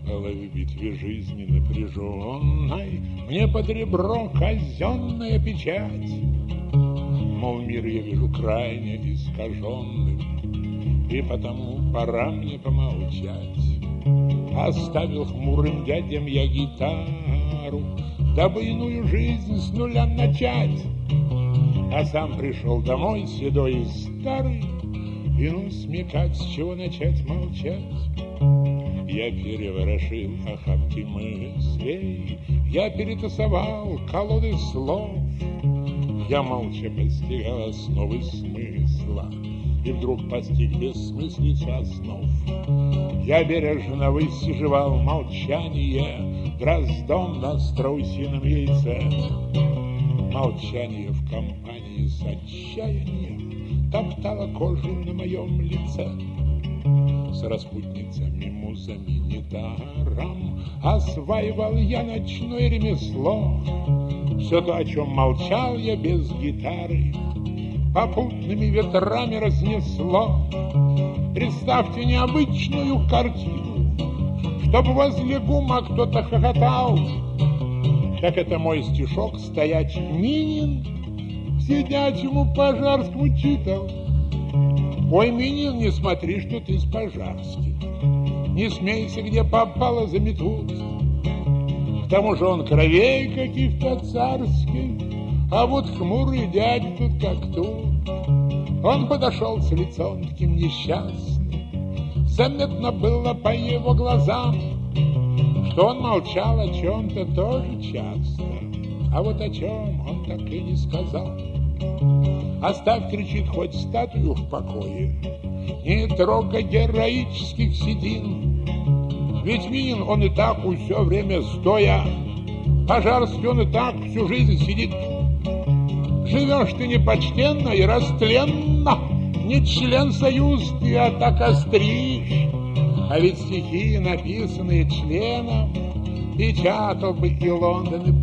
выпало в битве жизни напряженной мне под ребро казенная печать. Мол, мир я вижу крайне искаженным, и потому пора мне помолчать. Оставил хмурым дядям я гитару, дабы иную жизнь с нуля начать. А сам пришел домой седой и старый, и ну смекать, с чего начать молчать. Я переворошил охапки мыслей, я перетасовал колоды слов. Я молча постигал основы смысла и вдруг постиг бессмыслицу основ. Я бережно высиживал молчание дроздом на страусином яйце. Молчание в компании с отчаянием топтало кожу на моем лице. С распутницами, музами недаром осваивал я ночное ремесло. Все то, о чем молчал я без гитары, попутными ветрами разнесло. Представьте необычную картину, чтобы возле гума кто-то хохотал. Как это мой стишок стоячий Минин сидячему Пожарскому читал. Ой, Минин, не смотри, что ты с Пожарским, не смейся, где попало заметут. К тому же он кровей каких-то царских, а вот хмурый дядя тут как тут. Он подошел с лицом таким несчастным, заметно было по его глазам, что он молчал о чем-то тоже часто, а вот о чем он так и не сказал. Оставь, кричит, хоть статую в покое, не трогай героических седин. Ведь Минин, он и так все время стоя, Пожарский, он и так всю жизнь сидит. Живешь ты непочтенно и растленно, не член союз ты, а так остришь. А ведь стихи, написанные членом, печатал бы и Лондон, и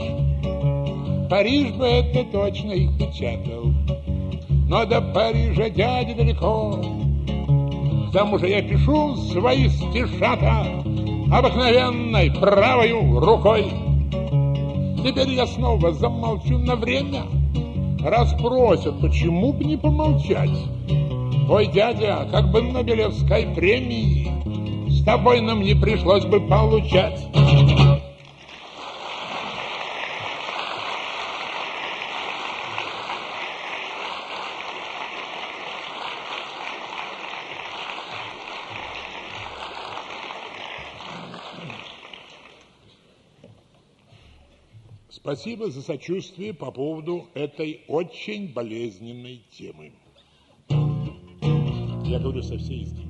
Париж. Париж бы это точно их печатал, но до Парижа, дядя, далеко. К тому же я пишу свои стишата обыкновенной правою рукой. Теперь я снова замолчу на время. Раз просят, почему бы не помолчать? Ой, дядя, как бы Нобелевской премии с тобой нам не пришлось бы получать. Спасибо за сочувствие по поводу этой очень болезненной темы. Я говорю со всей искренностью.